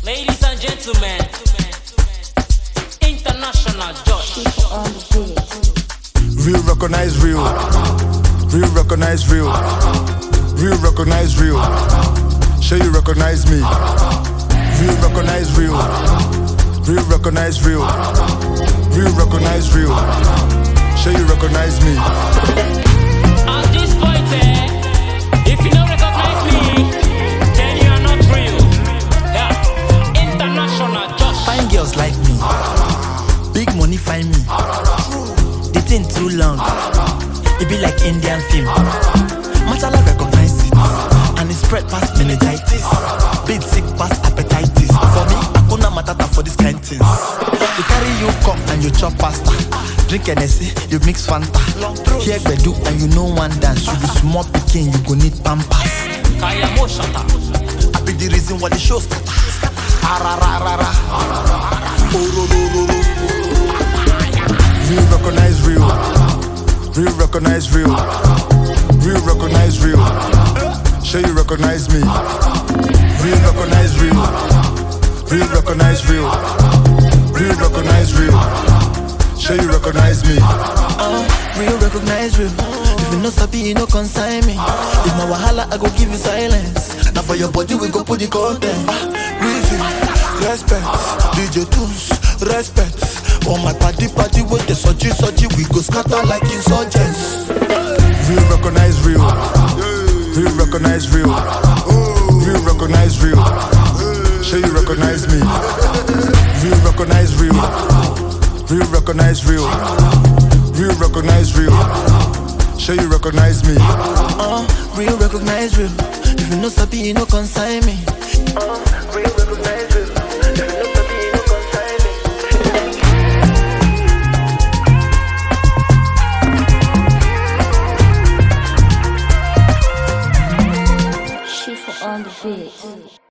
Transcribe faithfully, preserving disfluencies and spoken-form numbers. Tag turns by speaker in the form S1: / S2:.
S1: Ladies and gentlemen, international Josh.
S2: Real recognize real. Real recognize real. Real recognize real. Sure you recognize me. Real recognize real. Real recognize real. Real recognize real. Sure you recognize me.
S1: At this point, eh, if you don't recognize me, then you are not real. Yeah, international Josh.
S3: Fine girls like me, big money find me. The thing too long, it be like Indian film. Machala recognize it, and it spread past meningitis. Big sick past appetitis. For me, Hakuna Matata for this kind things. You carry you cup and you chop pasta. Drink Hennessy, you mix Fanta. Here Gbedu and you know one dance. You be small pikin, you go need Pampers.
S1: Kaya mo shata.
S3: I be the reason why the show scatter. Arararara. Ororororo.
S2: Real recognize real. Real recognize real. Real recognize real. Sure you recognize me. Real recognize real. Real recognize real. Real recognize real. Sure you recognize me.
S3: Uh, real recognize real. If you know sabi, you no consign me. If my wahala, I go give you silence. Now for your body, we go put the content. Ah, reason, respect, D J Tunes, respect. On my party, party with the soji, soji, we go scatter like insurgents.
S2: Real recognize real. Real recognize real. Real recognize real. Sure you recognize me. Real recognize real. Real recognize real. Real recognize real. Sure you recognize me.
S3: Uh, real recognize real. If you know sabi, you no consign me. Uh, real recognize real. If you know sabi, you no consign me.
S4: She for on the beat.